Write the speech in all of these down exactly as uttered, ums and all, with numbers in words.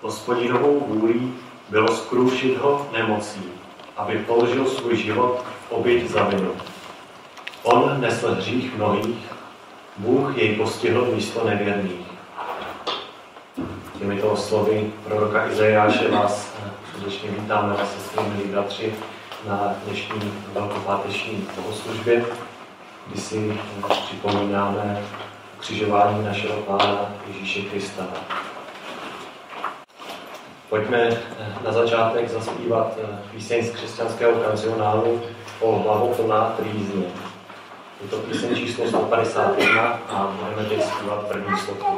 Hospodinovou vůlí bylo zkroušit ho nemocí, aby položil svůj život v oběť za vinu. On nesl hřích mnohých, Bůh jej postihl místo nevěrných. Těmito slovy proroka Izajáše vás srdečně vítáme, vás sestry, milí bratři, na dnešní velkopáteční bohoslužbě, kdy si připomínáme ukřižování našeho Pána Ježíše Krista. Pojďme na začátek zaspívat píseň z křesťanského kancionálu O hlavo plná trýzně. Je to píseň číslo sto padesát jedna a budeme teď zpívat první sloku.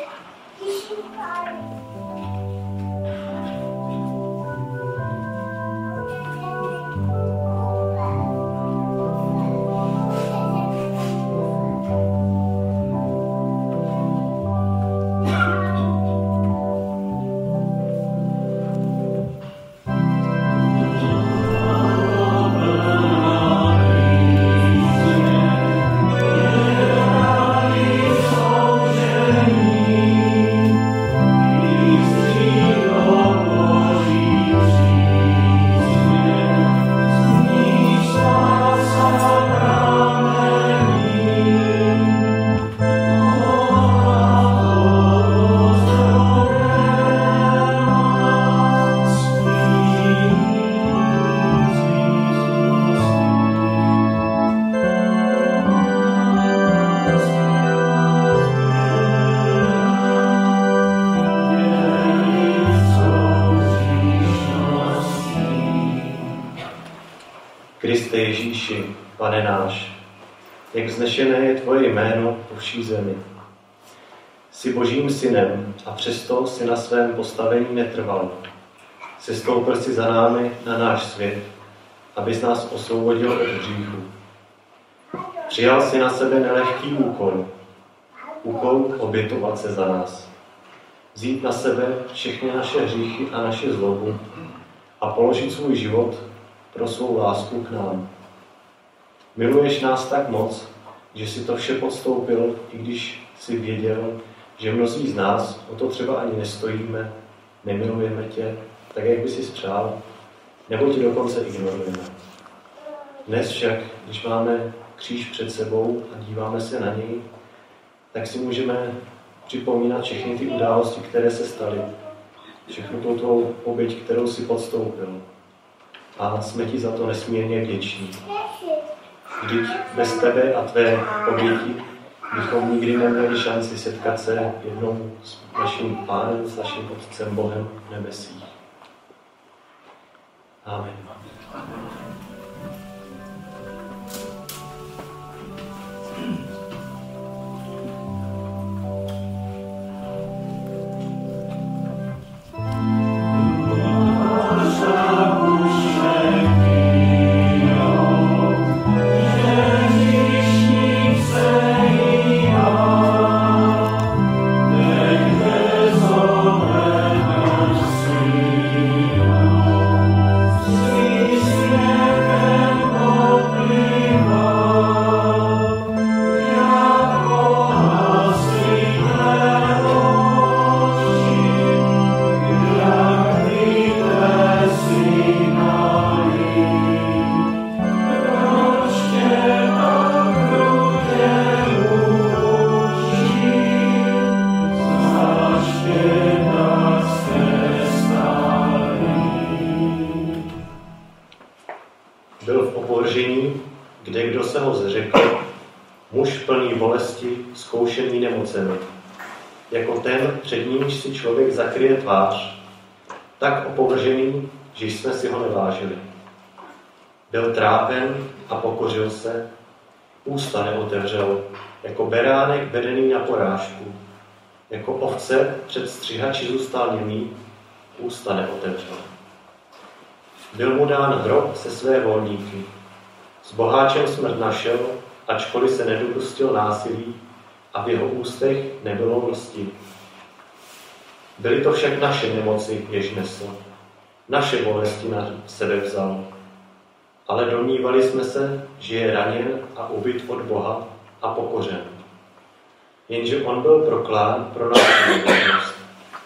Kriste Ježíši, Pane náš, jak vznešené je tvoje jméno po vší zemi. Jsi Božím synem a přesto si na svém postavení netrval. Sestoupil si za námi na náš svět, abys nás osvobodil od hříchu. Přijal si na sebe nelehký úkol, úkol obětovat se za nás. Vzít na sebe všechny naše hříchy a naše zlobu a položit svůj život pro svou lásku k nám. Miluješ nás tak moc, že si to vše podstoupil, i když si věděl, že mnozí z nás o to třeba ani nestojíme, nemilujeme tě, tak jak by si spřál, nebo tě dokonce ignorujeme. Dnes však, když máme kříž před sebou a díváme se na něj, tak si můžeme připomínat všechny ty události, které se staly, všechnu tu tvou oběť, kterou si podstoupil. A jsme ti za to nesmírně vděční. Vždyť bez tebe a tvé oběti bychom nikdy neměli šanci setkat se jednou s naším Pánem, s naším Otcem Bohem v nebesích. Amen. Byl v oporžení, kde kdo se ho zřekl, muž plný bolesti, zkoušený nemocemi. Jako ten, před nímž si člověk zakryje tvář, tak opovržený, že jsme si ho nevážili. Byl trápen a pokořil se, ústa neotevřel, jako beránek vedený na porážku. Jako ovce před střihači zůstal němý, ústa neotevřel. Byl mu dán hrob se své volníky. S boháčem smrt našel, ačkoliv se nedopustil násilí a v jeho ústech nebylo msti. Byly to však naše nemoci, jež nesl. Naše bolesti na sebe vzal. Ale domnívali jsme se, že je raněn a ubyt od Boha a pokořen. Jenže on byl proklán pro naši nevinnost,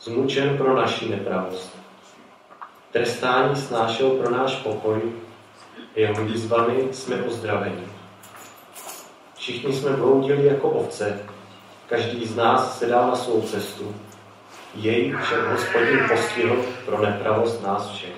zmučen pro naši nepravost. Trestání snášel pro náš pokoj, jeho výzvami jsme uzdraveni. Všichni jsme bloudili jako ovce, každý z nás se dal na svou cestu. Jej však Hospodin postihl pro nepravost nás všech.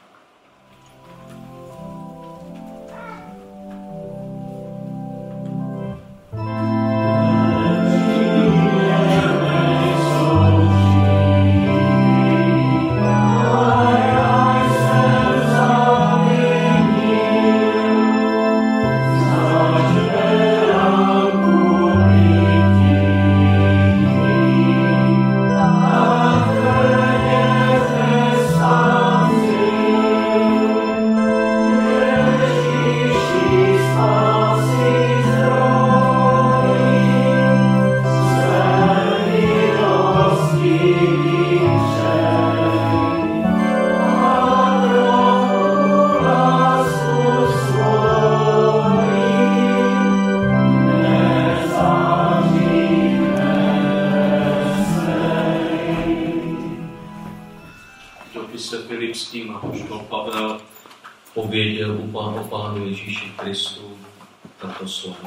Pověděl u Pánu Pánu Ježíši Kristu tato slova.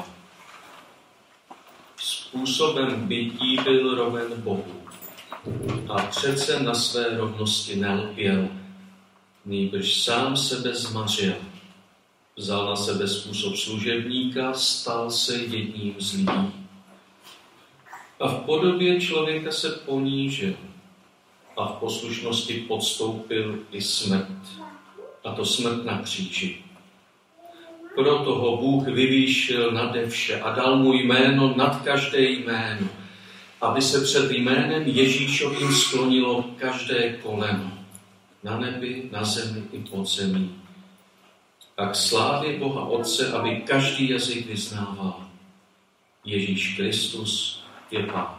Způsobem bytí byl roven Bohu a přece na své rovnosti nelpěl, nýbrž sám sebe zmařil. Vzal na sebe způsob služebníka, stal se jedním z lidí. A v podobě člověka se ponížil a v poslušnosti podstoupil i smrt. A to smrt na kříži. Proto ho Bůh vyvýšil nade vše a dal mu jméno nad každé jméno, aby se před jménem Ježíšovým sklonilo každé koleno, na nebi, na zemi i pod zemí. A k slávě Boha Otce, aby každý jazyk vyznával. Ježíš Kristus je Pán.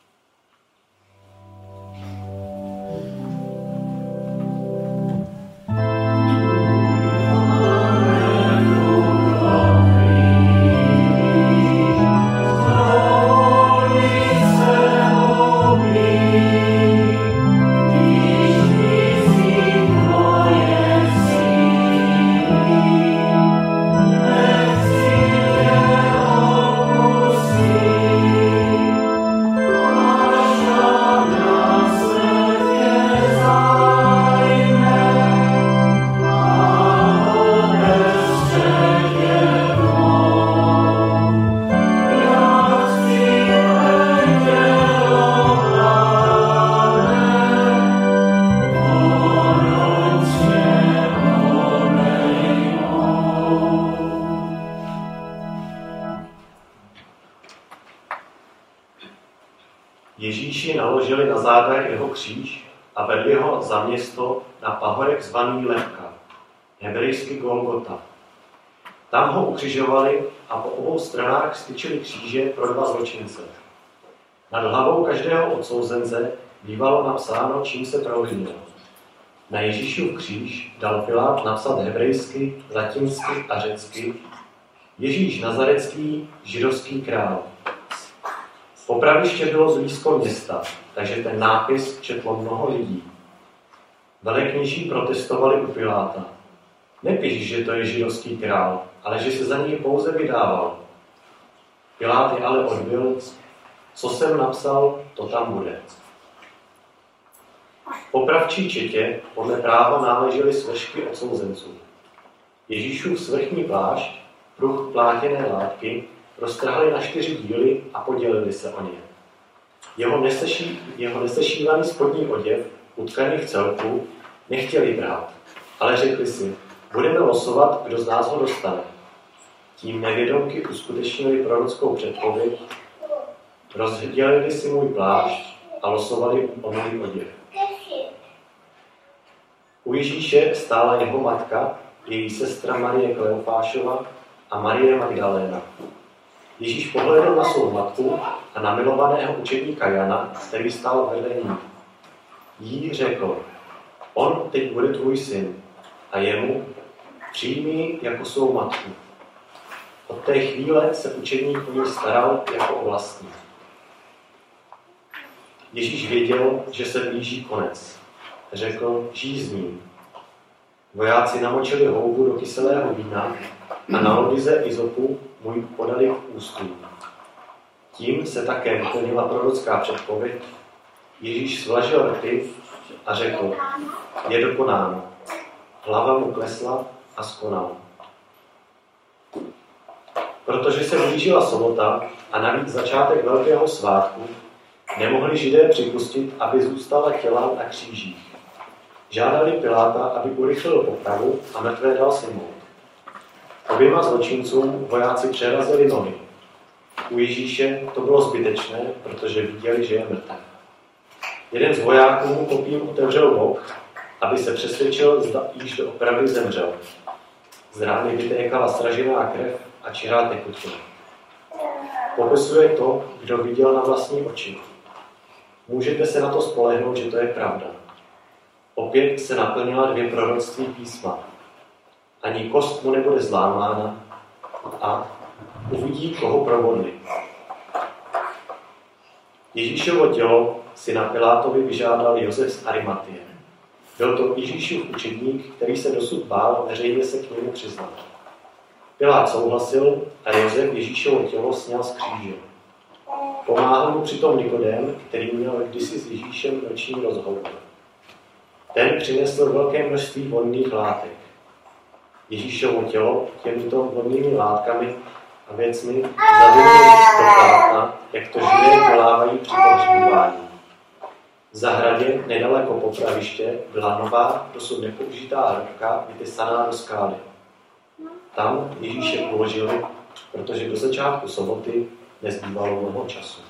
Ježíši naložili na zádech jeho kříž a vedli ho za město na pahorek zvaný Lehka, hebrejsky Golgota. Tam ho ukřižovali a po obou stranách styčili kříže pro dva zločince. Nad hlavou každého odsouzence bývalo napsáno, čím se provinil. Na Ježíšův kříž dal Pilát napsat hebrejsky, latinsky a řecky Ježíš Nazarecký, židovský král. Popraviště bylo blízko města, takže ten nápis četlo mnoho lidí. Velekněží protestovali u Piláta. Nepíš, že to je židovský král, ale že se za něj pouze vydával. Pilát je ale odbil, co jsem napsal, to tam bude. Popravčí četě podle práva náležely složky odsouzenců. Ježíšův svrchní plášť, pruh plátěné látky, roztrhali na čtyři díly a podělili se o ně. Jeho, neseší, jeho nesešívaný spodní oděv, utkaný v celku, nechtěli brát, ale řekli si, budeme losovat, kdo z nás ho dostane. Tím nevědomky uskutečnili prorockou předpověď, rozdělili si můj plášť a losovali o můj oděv. U Ježíše stála jeho matka, její sestra Marie Kleofášova a Marie Magdaléna. Ježíš pohlédl na svou matku a na milovaného učedníka Jana, který stál vedle ní. Jí řekl, on teď bude tvůj syn, a jemu přijmi jako svou matku. Od té chvíle se učedník o ní staral jako o vlastní. Ježíš věděl, že se blíží konec. Řekl, žízní. Vojáci namočili houbu do kyselého vína a na lodyze izopu mu ji podali k ústům. Tím se také vyplnila prorocká předpověď. Ježíš svlažil rty a řekl, je dokonáno. Hlava mu klesla a skonal. Protože se blížila sobota a navíc začátek velkého svátku, nemohli Židé připustit, aby zůstala těla na křížích. Žádali Piláta, aby urychlil popravu a mrtvé dal sejmout. Oběma zločincům vojáci přerazili nohy. U Ježíše to bylo zbytečné, protože viděli, že je mrtev. Jeden z vojáků mu kopím otevřel bok, aby se přesvědčil, zda již doopravdy zemřel. Z rány vytékala sražená krev a čirá tekutina. Popisuje to, kdo viděl na vlastní oči. Můžete se na to spolehnout, že to je pravda. Opět se naplnila dvě proroctví písma. Ani kost mu nebude zlámána a uvidí, koho provodli. Ježíšovo tělo si na Pilátovi vyžádal Josef z Arimatie. Byl to Ježíšův učedník, který se dosud bál veřejně se k němu přiznat. Pilát souhlasil a Josef Ježíšovo tělo sněl z kříže. Pomáhal mu přitom Nikodém, který měl kdysi s Ježíšem noční rozhovor. Ten přinesl velké množství vonných látek. Ježíšovo tělo těmito vonnými látkami a věcmi zavinuli do plátna, jak to Židé dělávají při pohřbívání. V zahradě nedaleko popraviště byla nová, dosud nepoužitá hrobka vytesaná do skály. Tam Ježíše položili, protože do začátku soboty nezbývalo mnoho času.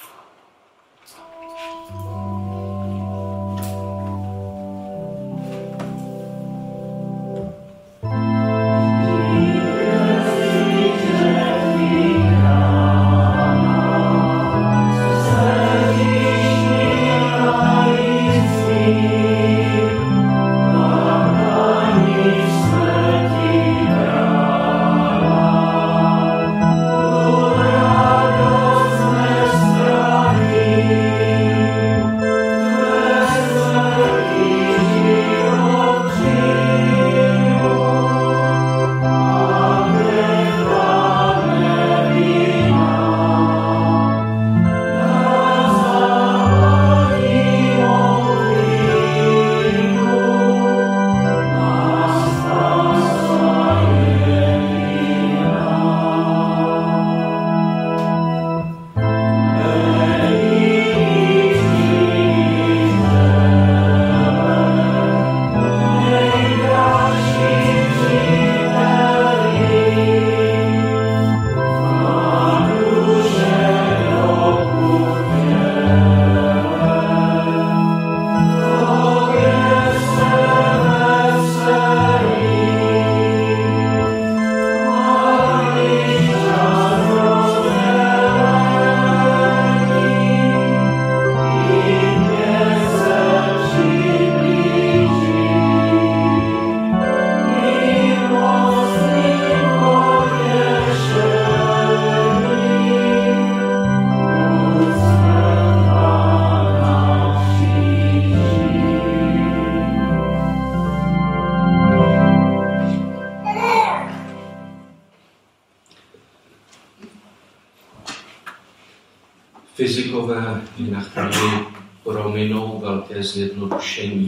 Fyzikové na chvíli prominou velké zjednodušení.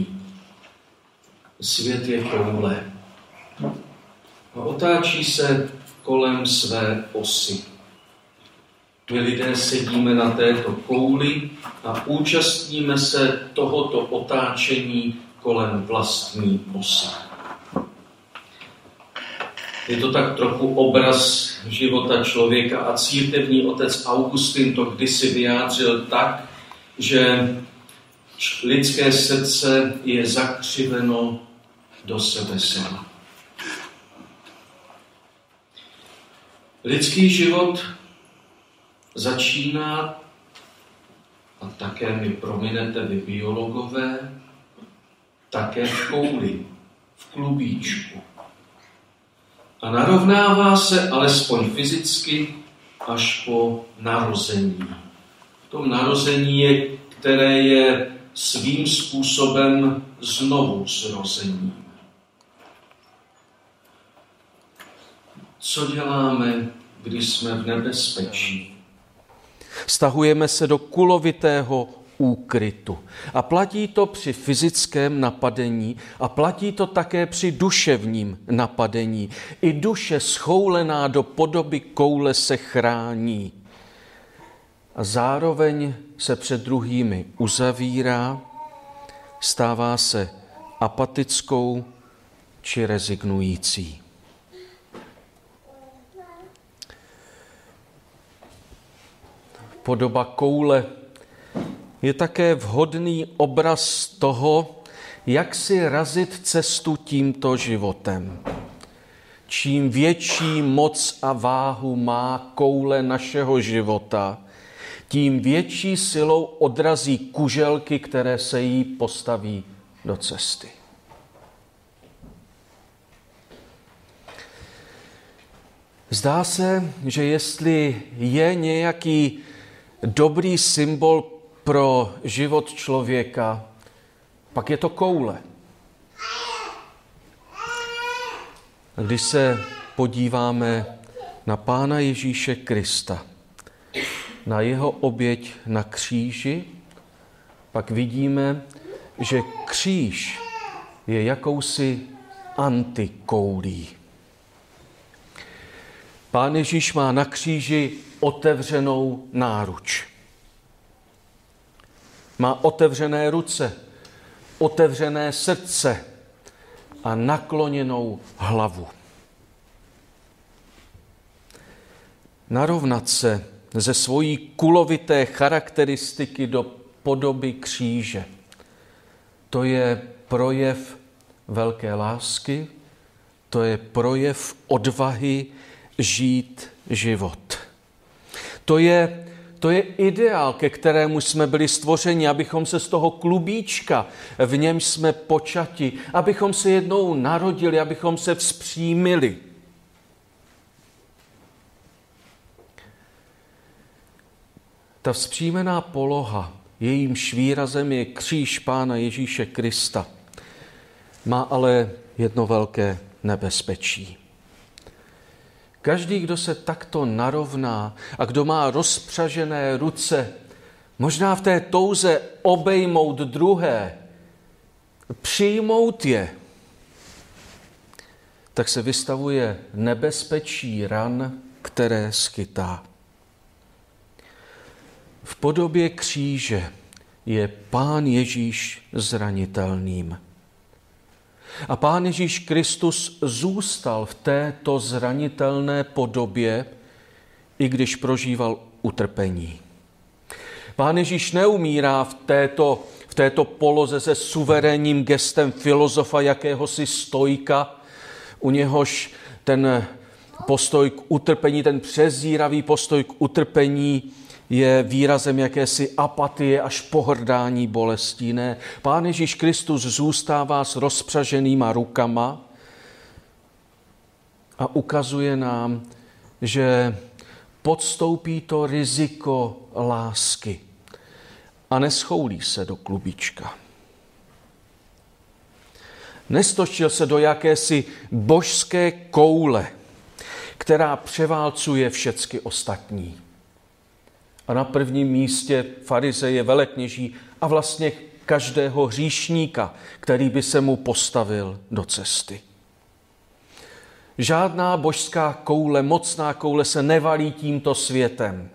Svět je koule a otáčí se kolem své osy. My lidé sedíme na této kouli a účastníme se tohoto otáčení kolem vlastní osy. Je to tak trochu obraz života člověka a církevní otec Augustin to kdysi vyjádřil tak, že lidské srdce je zakřiveno do sebe sama. Lidský život začíná, a také mi prominete vy biologové, také v kouli, v klubíčku. A narovnává se alespoň fyzicky až po narození. V tom narození je které je svým způsobem znovu zrozením. Co děláme, když jsme v nebezpečí? Stahujeme se do kulovitého úkrytu. A platí to při fyzickém napadení a platí to také při duševním napadení. I duše schoulená do podoby koule se chrání. A zároveň se před druhými uzavírá, stává se apatickou či rezignující. Podoba koule je také vhodný obraz toho, jak si razit cestu tímto životem. Čím větší moc a váhu má koule našeho života, tím větší silou odrazí kuželky, které se jí postaví do cesty. Zdá se, že jestli je nějaký dobrý symbol pro život člověka, pak je to koule. Když se podíváme na Pána Ježíše Krista, na jeho oběť na kříži, pak vidíme, že kříž je jakousi antikoulí. Pán Ježíš má na kříži otevřenou náruč. Má otevřené ruce, otevřené srdce a nakloněnou hlavu. Narovnat se ze svojí kulovité charakteristiky do podoby kříže, to je projev velké lásky, to je projev odvahy žít život. To je, to je ideál, ke kterému jsme byli stvořeni, abychom se z toho klubíčka, v němž jsme počati, abychom se jednou narodili, abychom se vzpřímili. Ta vzpřímená poloha, jejímž výrazem je kříž Pána Ježíše Krista, má ale jedno velké nebezpečí. Každý, kdo se takto narovná a kdo má rozpřažené ruce, možná v té touze obejmout druhé, přijmout je, tak se vystavuje nebezpečí ran, které schytá. V podobě kříže je Pán Ježíš zranitelným. A Pán Ježíš Kristus zůstal v této zranitelné podobě, i když prožíval utrpení. Pán Ježíš neumírá v této, v této poloze se suverénním gestem filozofa, jakéhosi stoika, u něhož ten postoj k utrpení, ten přezíravý postoj k utrpení je výrazem jakési apatie až pohrdání bolestí. Ne, Pán Ježíš Kristus zůstává s rozpřaženýma rukama a ukazuje nám, že podstoupí to riziko lásky a neschoulí se do klubička. Nestočil se do jakési božské koule, která převálcuje všecky ostatní. A na prvním místě farizeje, velekněží a vlastně každého hříšníka, který by se mu postavil do cesty. Žádná božská koule, mocná koule se nevalí tímto světem.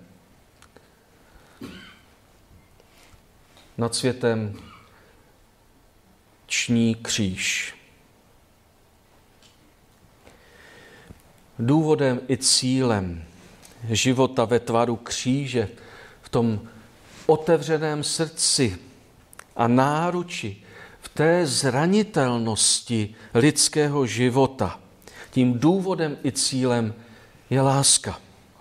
Nad světem ční kříž. Důvodem i cílem života ve tvaru kříže, v tom otevřeném srdci a náruči, v té zranitelnosti lidského života, tím důvodem i cílem je láska.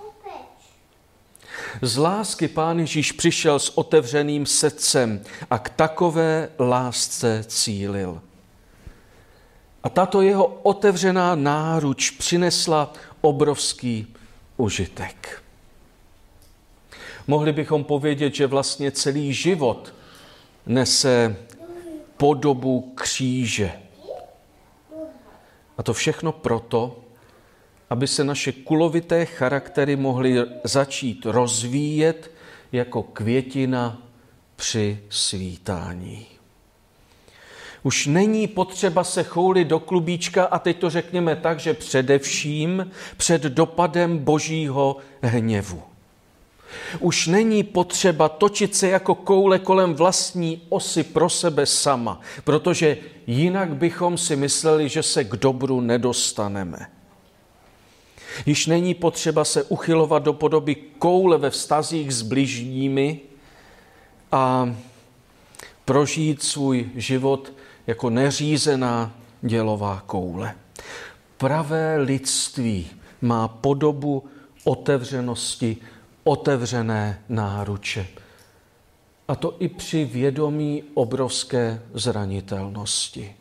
Z lásky Pán Ježíš přišel s otevřeným srdcem a k takové lásce cílil. A tato jeho otevřená náruč přinesla obrovský užitek. Mohli bychom povědět, že vlastně celý život nese podobu kříže. A to všechno proto, aby se naše kulovité charaktery mohly začít rozvíjet jako květina při svítání. Už není potřeba se choulit do klubíčka a teď to řekněme tak, že především před dopadem božího hněvu. Už není potřeba točit se jako koule kolem vlastní osy pro sebe sama, protože jinak bychom si mysleli, že se k dobru nedostaneme. Již není potřeba se uchylovat do podoby koule ve vztazích s bližními a prožít svůj život jako neřízená dělová koule. Pravé lidství má podobu otevřenosti, otevřené náruče. A to i při vědomí obrovské zranitelnosti.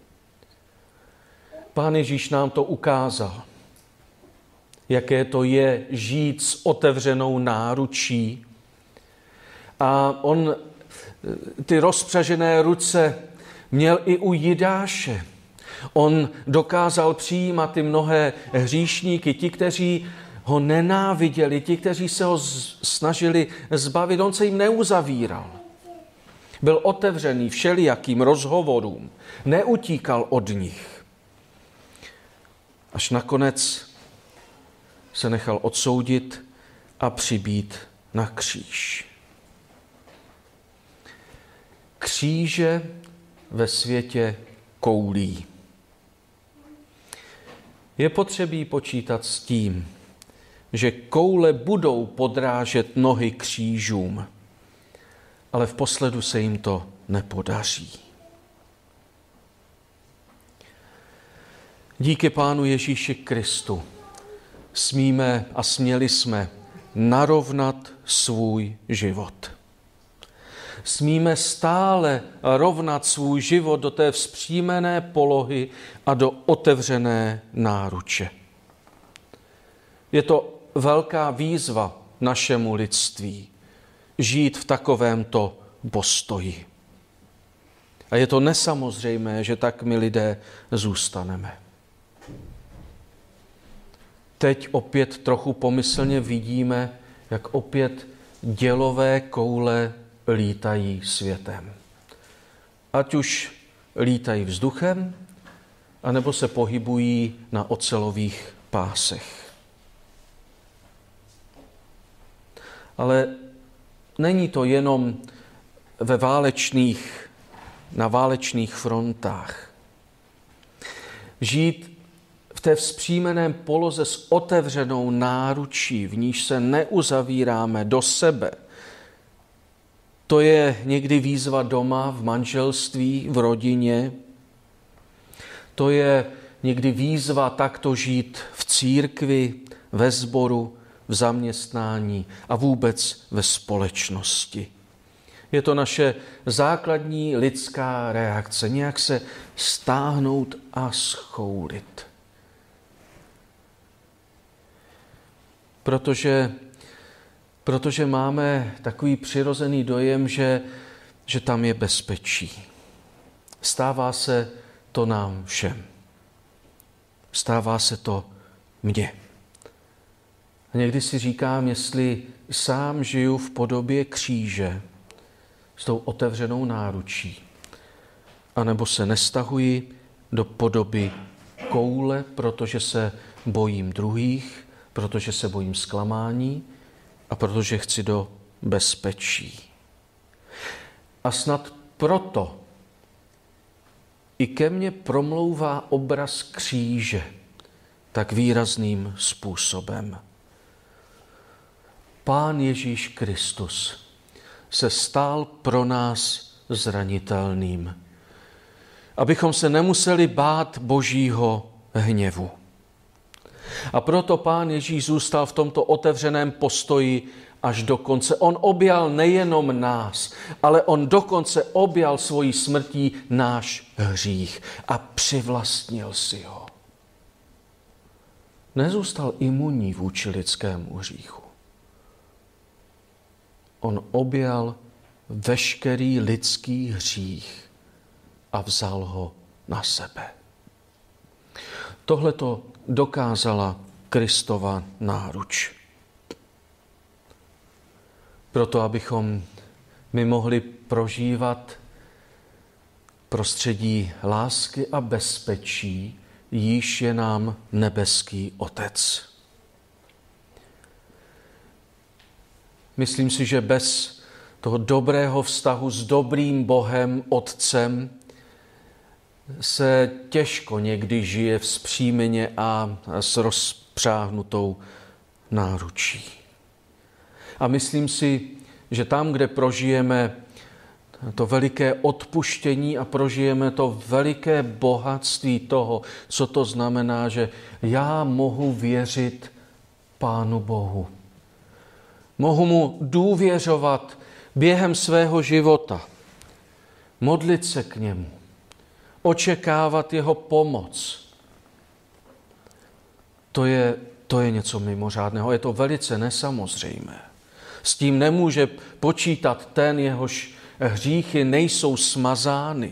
Pán Ježíš nám to ukázal, jaké to je žít s otevřenou náručí. A on ty rozpřažené ruce měl i u Jidáše. On dokázal přijímat ty mnohé hříšníky, ti, kteří ho nenáviděli, ti, kteří se ho snažili zbavit. On se jim neuzavíral. Byl otevřený všelijakým rozhovorům. Neutíkal od nich. Až nakonec se nechal odsoudit a přibít na kříž. Kříže ve světě koulí. Je potřebí počítat s tím, že koule budou podrážet nohy křížům, ale v posledu se jim to nepodaří. Díky Pánu Ježíši Kristu smíme a směli jsme narovnat svůj život. Smíme stále rovnat svůj život do té vzpřímené polohy a do otevřené náruče. Je to velká výzva našemu lidství žít v takovémto postoji. A je to nesamozřejmé, že tak my lidé zůstaneme. Teď opět trochu pomyslně vidíme, jak opět dělové koule lítají světem. Ať už lítají vzduchem, anebo se pohybují na ocelových pásech. Ale není to jenom ve válečných, na válečných frontách. Žít v té vzpřímeném poloze s otevřenou náručí, v níž se neuzavíráme do sebe, to je někdy výzva doma, v manželství, v rodině. To je někdy výzva takto žít v církvi, ve sboru, v zaměstnání a vůbec ve společnosti. Je to naše základní lidská reakce, nějak se stáhnout a schoulit. Protože Protože máme takový přirozený dojem, že, že tam je bezpečí. Stává se to nám všem. Stává se to mně. A někdy si říkám, jestli sám žiju v podobě kříže s tou otevřenou náručí, anebo se nestahuji do podoby koule, protože se bojím druhých, protože se bojím zklamání, a protože chci do bezpečí. A snad proto i ke mně promlouvá obraz kříže tak výrazným způsobem. Pán Ježíš Kristus se stal pro nás zranitelným, abychom se nemuseli bát Božího hněvu. A proto Pán Ježíš zůstal v tomto otevřeném postoji až do konce. On objal nejenom nás, ale on dokonce objal svojí smrtí náš hřích a přivlastnil si ho. Nezůstal imunní vůči lidskému hříchu. On objal veškerý lidský hřích a vzal ho na sebe. Tohle to dokázala Kristova náruč. Proto, abychom my mohli prožívat prostředí lásky a bezpečí, jíž je nám nebeský Otec. Myslím si, že bez toho dobrého vztahu s dobrým Bohem, Otcem, se těžko někdy žije vzpřímeně a s rozpřáhnutou náručí. A myslím si, že tam, kde prožijeme to veliké odpuštění a prožijeme to veliké bohatství toho, co to znamená, že já mohu věřit Pánu Bohu. Mohu mu důvěřovat během svého života, modlit se k němu, očekávat jeho pomoc. To je, to je něco mimořádného, je to velice nesamozřejmé. S tím nemůže počítat ten, jehož hříchy nejsou smazány.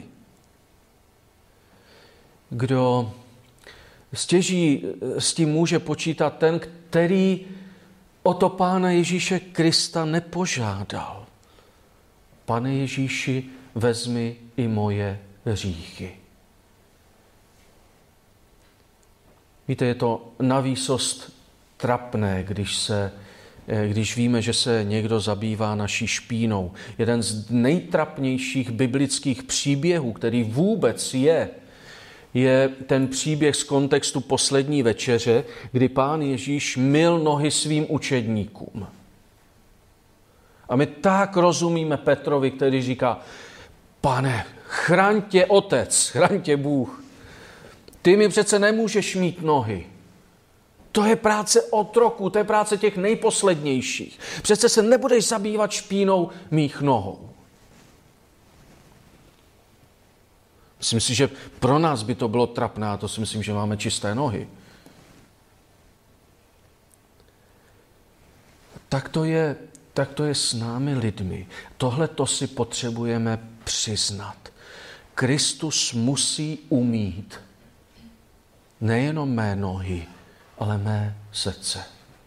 Kdo stěží s tím může počítat ten, který o to Pána Ježíše Krista nepožádal. Pane Ježíši, vezmi i moje hříchy. Víte, je to navýsost trapné, když, se, když víme, že se někdo zabývá naší špínou. Jeden z nejtrapnějších biblických příběhů, který vůbec je, je ten příběh z kontextu poslední večeře, kdy Pán Ježíš myl nohy svým učedníkům. A my tak rozumíme Petrovi, který říká, Pane, chraň tě Otec, chraň tě Bůh. Ty mi přece nemůžeš mít nohy. To je práce otroků, to je práce těch nejposlednějších. Přece se nebudeš zabývat špínou mých nohou. Myslím si, že pro nás by to bylo trapné, a to si myslím, že máme čisté nohy. Tak to je, tak to je s námi lidmi. Tohle to si potřebujeme přiznat. Kristus musí umít nejenom mé nohy, ale mé srdce.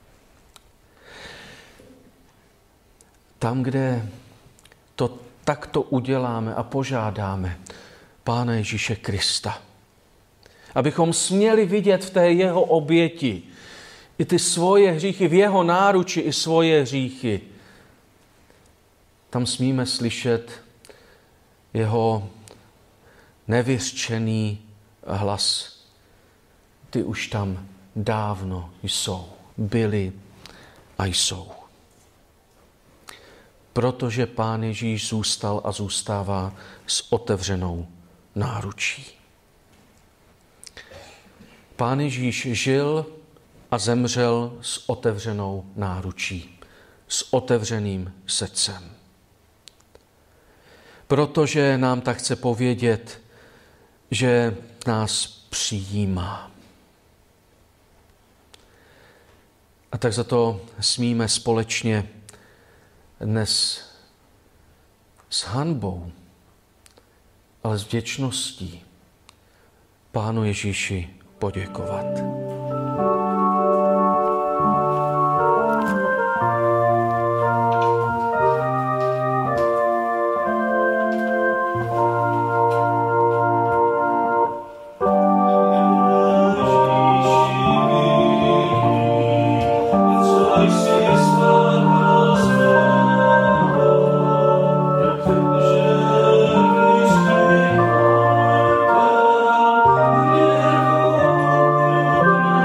Tam, kde to takto uděláme a požádáme Pána Ježíše Krista, abychom směli vidět v té jeho oběti i ty svoje hříchy, v jeho náruči i svoje hříchy, tam smíme slyšet jeho nevyřčený hlas. Ty už tam dávno jsou, byli a jsou. Protože Pán Ježíš zůstal a zůstává s otevřenou náručí. Pán Ježíš žil a zemřel s otevřenou náručí, s otevřeným srdcem. Protože nám tak chce povědět, že nás přijímá. A tak za to smíme společně dnes s hanbou, ale s vděčností Pánu Ježíši poděkovat. Thank you.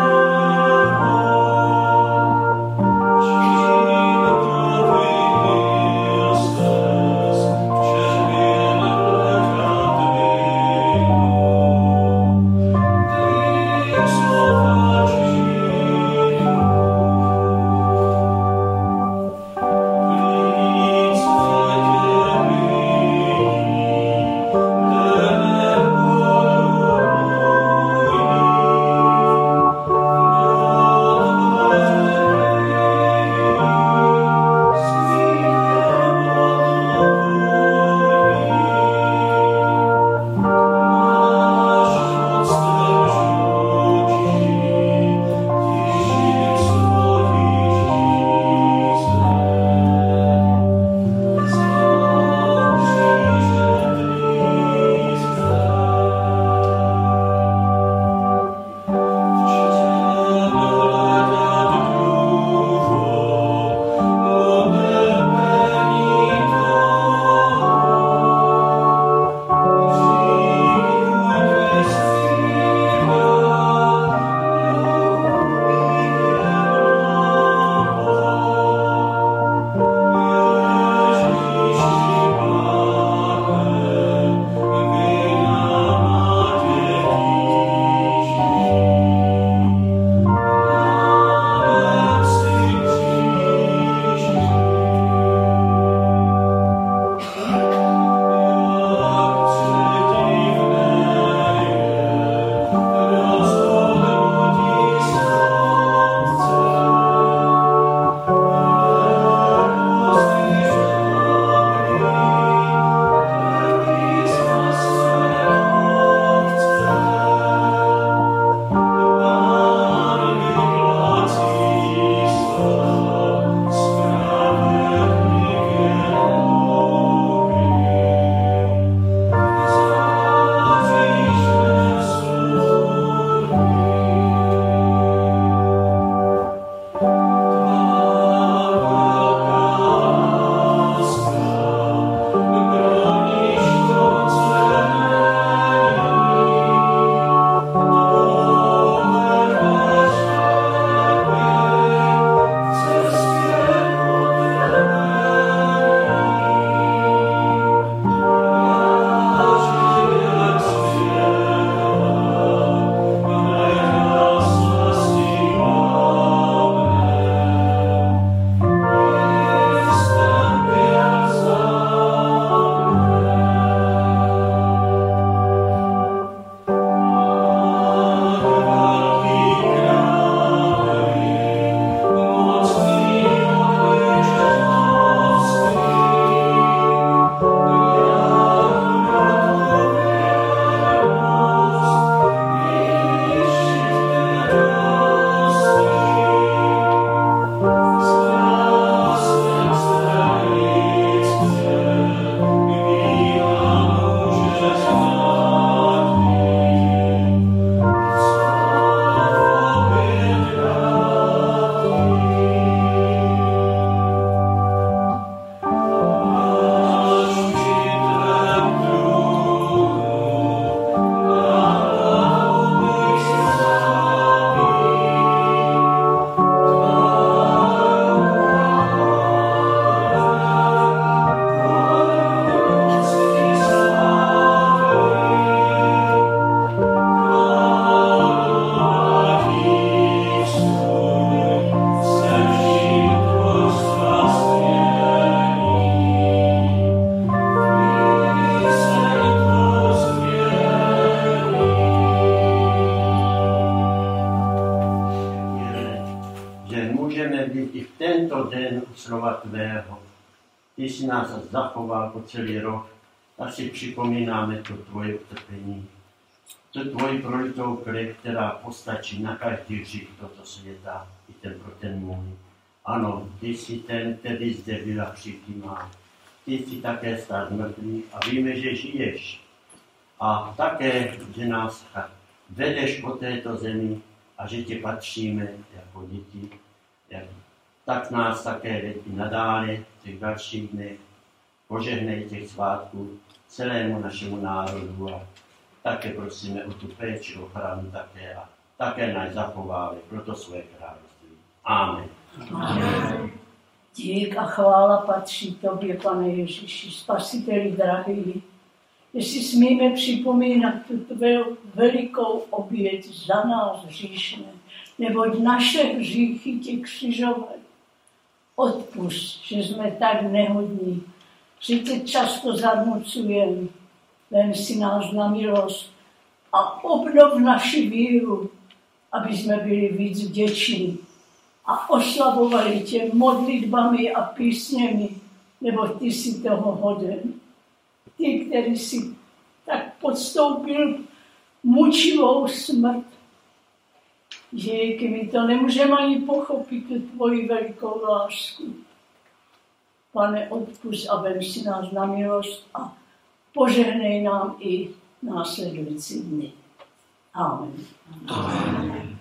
slova tvého. Ty jsi nás zachoval po celý rok, tak si připomínáme to tvoje utrpení. To tvoji prolitou krev, která postačí na každý hřích tohoto světa, i ten pro ten můj. Ano, ty jsi ten, který zde byl a přijímá. Ty jsi také stál mrtvý a víme, že žiješ. A také, že nás vedeš po této zemi a že tě patříme jako děti. Tak nás také veď i nadále v těch dalších dnech. Požehnej těch svátků celému našemu národu a také prosíme o tu péči, ochranu také a také nás zachovávej pro to své království. Amen. Amen. Dík a chvála patří tobě, Pane Ježíši, Spasiteli drahý. Jestli smíme připomínat tu tvou velikou oběť za nás hříšné, neboť naše hříchy tě křižovaly. Odpusť, že jsme tak nehodní, že tě často zarmucujeme. Vem si nás na milost a obnov naši víru, aby jsme byli víc vděční a oslavovali tě modlitbami a písněmi, nebo ty jsi toho hoden. Ty, který jsi tak podstoupil mučivou smrt. Díky, my to nemůžeme ani pochopit, tu tvoji velikou lásku. Pane, odpusť a vem si nás na milost a požehnej nám i následující dny. Amen. Amen.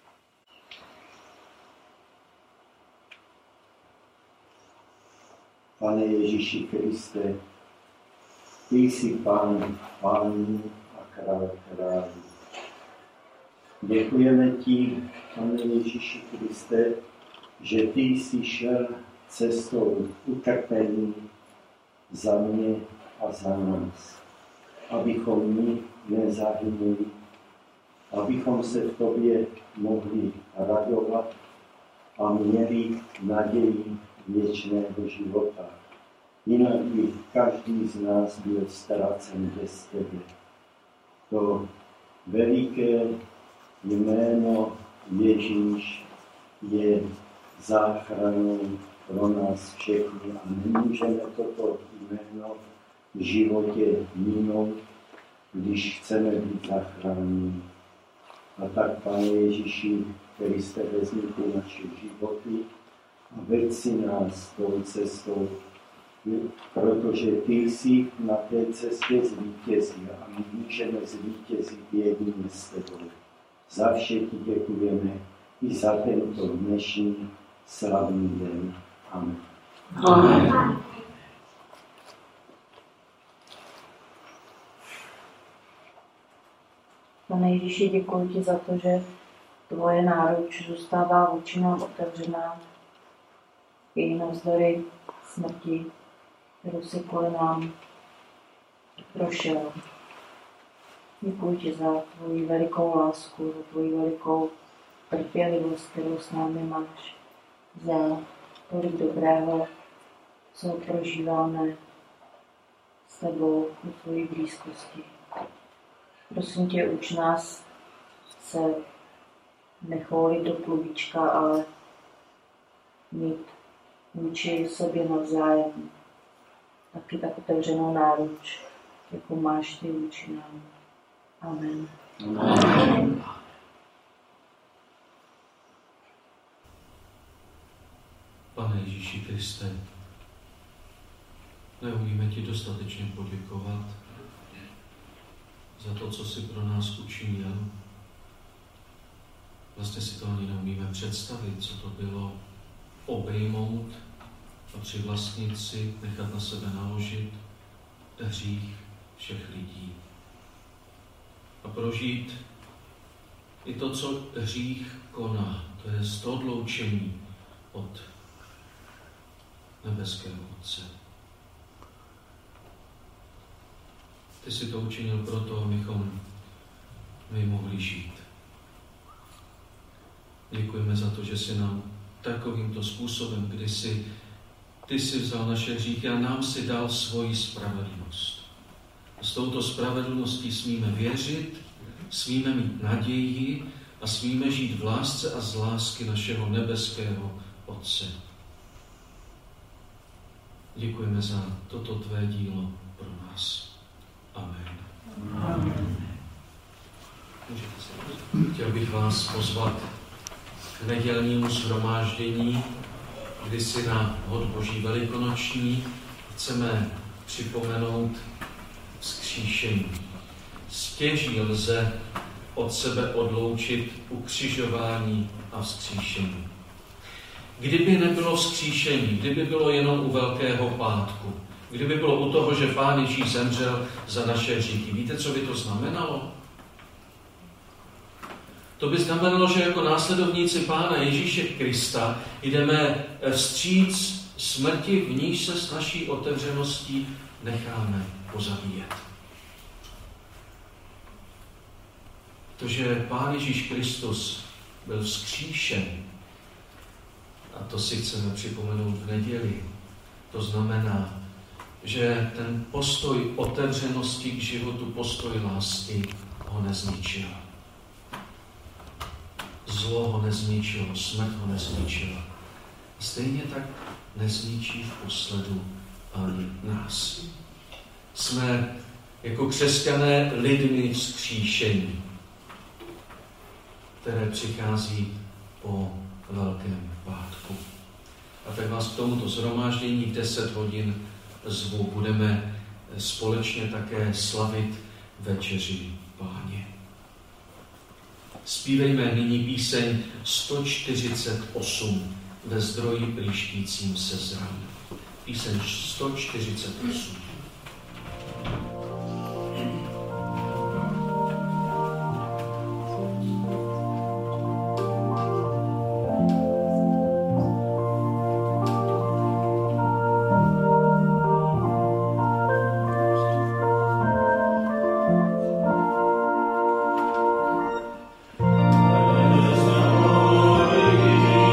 Pane Ježíši Kriste, ty jsi Pán pánů a král králů. Děkujeme ti, Pane Ježíši Kriste, že ty jsi šel cestou utrpení za mě a za nás, abychom my nezahynuli, abychom se v tobě mohli radovat a měli naději věčného života. Jinak by každý z nás byl ztracen bez tebe. To veliké jméno Ježíš je záchranou pro nás všechny a nemůžeme toto jméno v životě minout, když chceme být zachráněni. A tak, Pane Ježíši, který jste vezmete naše životy a veď si nás tou cestou, protože ty jsi na té cestě zvítězil a my můžeme zvítězit jedině s tebou. Za vše ti děkujeme i za tento dnešní slavný den. Amen. Amen. Pane Ježíši, děkuji ti za to, že tvoje náruč zůstává vůči nám otevřená i navzdory smrti, kterou si kvůli nám prošel. Děkuji ti za tvoji velikou lásku, za tvoji velikou trpělivost, kterou s námi máš, za tolik dobrého, co prožíváme s tebou v tvojí blízkosti. Prosím tě, uč nás se nechoulit do klubička, ale mít vůči sobě navzájem taky tak otevřenou náruč, jako máš ty vůči nám. Amen. Amen. Pane Ježíši Kriste, neumíme ti dostatečně poděkovat za to, co jsi pro nás učinil. Vlastně si to ani neumíme představit, co to bylo obejmout a přivlastnit si, nechat na sebe naložit hřích všech lidí. A prožít i to, co hřích koná, to je z to odloučení od nebeského Otce. Ty jsi to učinil proto, abychom my mohli žít. Děkujeme za to, že jsi nám takovýmto způsobem, kdy jsi, ty jsi vzal naše hříchy a nám si dal svoji spravedlnost. A s touto spravedlností smíme věřit, smíme mít naději a smíme žít v lásce a z lásky našeho nebeského Otce. Děkujeme za toto tvé dílo pro nás. Amen. Amen. Chtěl bych vás pozvat k nedělnímu shromáždění, kdy si na hod Boží velikonoční chceme připomenout vzkříšení. Stěží lze od sebe odloučit ukřižování a vzkříšení. Kdyby nebylo vzkříšení, kdyby bylo jenom u Velkého pátku, kdyby bylo u toho, že Pán Ježíš zemřel za naše hříchy, víte, co by to znamenalo? To by znamenalo, že jako následovníci Pána Ježíše Krista jdeme vstříc smrti, v níž se s naší otevřeností necháme pozabíjet. To, že Pán Ježíš Kristus byl vzkříšen, a to si chceme připomenout v neděli, to znamená, že ten postoj otevřenosti k životu, postoj lásky ho nezničil. Zlo ho nezničilo, smrt ho nezničila. Stejně tak nezničí v posledu ani nás. Jsme jako křesťané lidmi vzkříšení, které přichází po Velkém pátku. A tak vás k tomuto shromáždění v deset hodin zvu. Budeme společně také slavit večeři Páně. Zpívejme nyní píseň sto čtyřicet osm ve zdroji blížtícím se zraní. Píseň sto čtyřicet osm.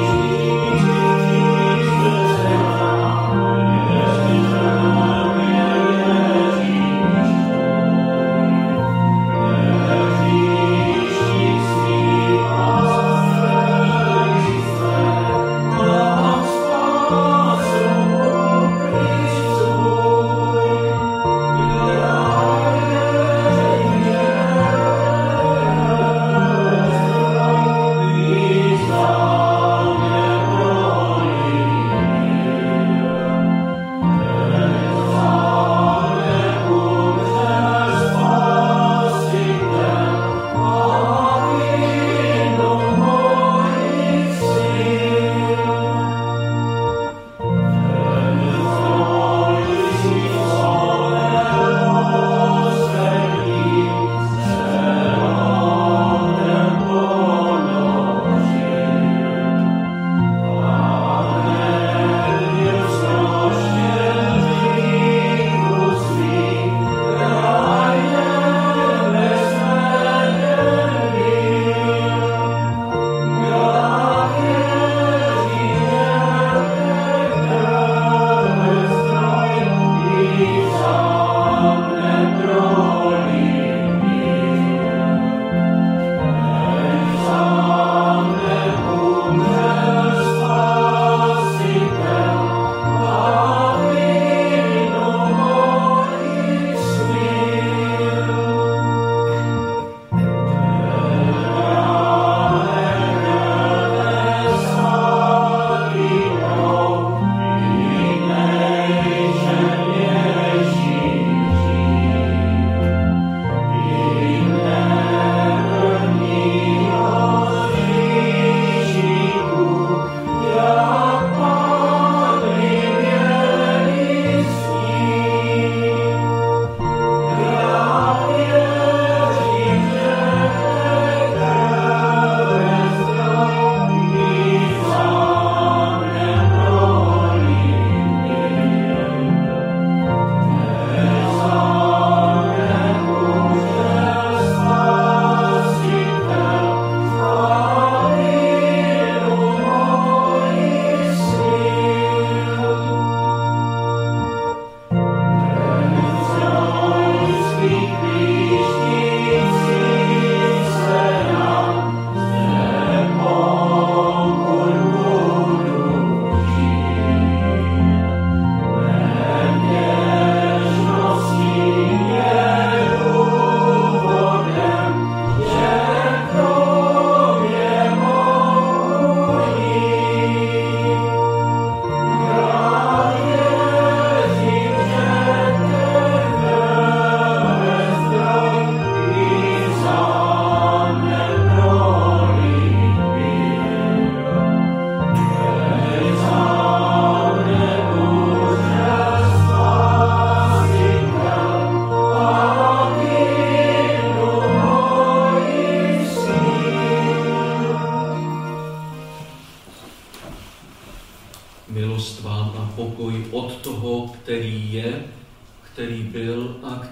Yeah.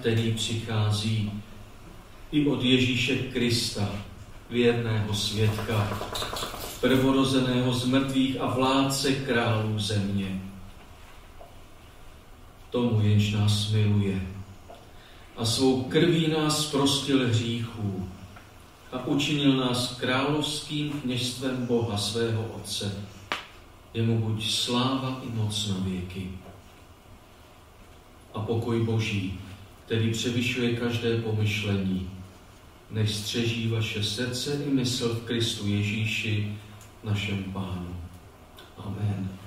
který přichází i od Ježíše Krista, věrného svědka, prvorozeného z mrtvých a vládce králů země. Tomu, jenž nás miluje a svou krví nás prostil hříchů a učinil nás královským kněžstvem Boha svého Otce. Jemu buď sláva i moc na věky. A pokoj Boží, který převyšuje každé pomyšlení, nech střeží vaše srdce i mysl v Kristu Ježíši, našem Pánu. Amen.